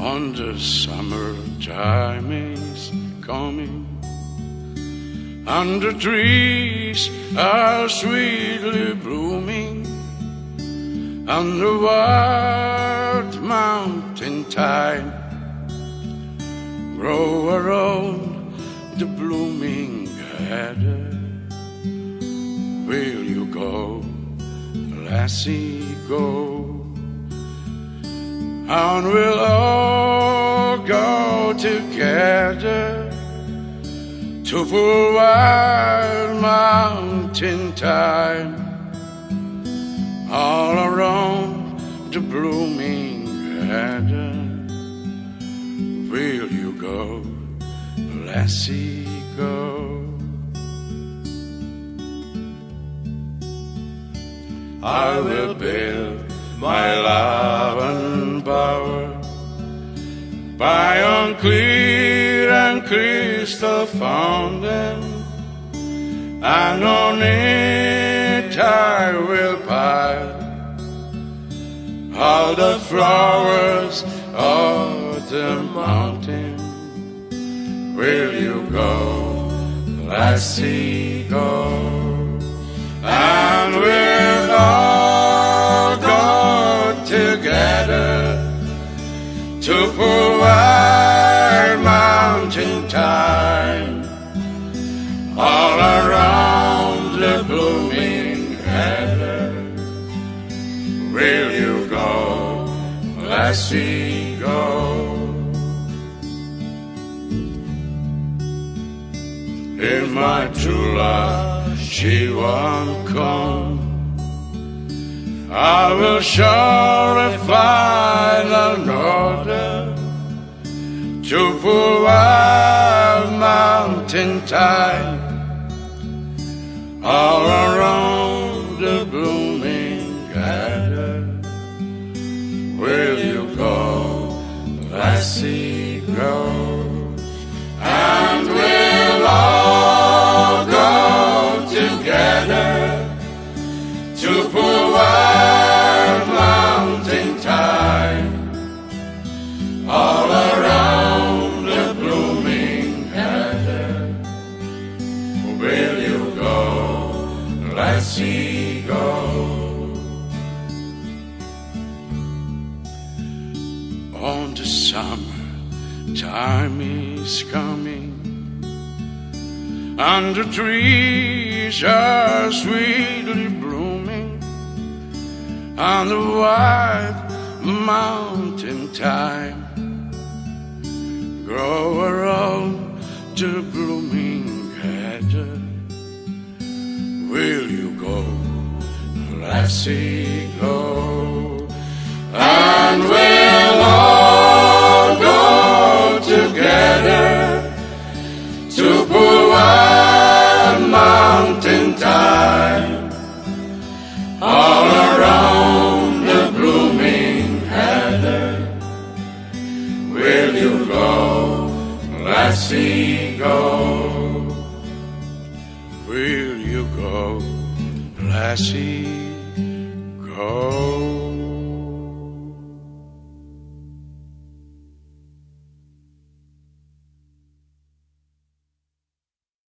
On the summertime is coming, and the trees are sweetly blooming, and the wild mountain thyme grow around the blooming heather. Will you go, lassie, go? And we'll all go together to full wild mountain thyme, all around the blooming heather. Will you go, lassie, go? I will build my love and power by on clear and crystal fountain, and on it I will pile all the flowers of the mountain. Will you go, lassie, go? And we'll all go together to full wild mountain thyme, all around the blooming heather. Will you go, lassie, go? If my true love, she won't come, I will surely find another to full wild mountain thyme, all around the blooming heather. Will you go, lassie, go? And we'll all go together to full wild mountain thyme, all around the blooming heather. Will you go, lassie, go? On the summer time is coming, and the trees are sweetly blooming, and the white mountain thyme grow around the blooming heather. Will you go, lassie, go? And we'll all go together to full wild mountain thyme, all around the blooming heather. Will you go, lassie, go? Will you go, lassie, go?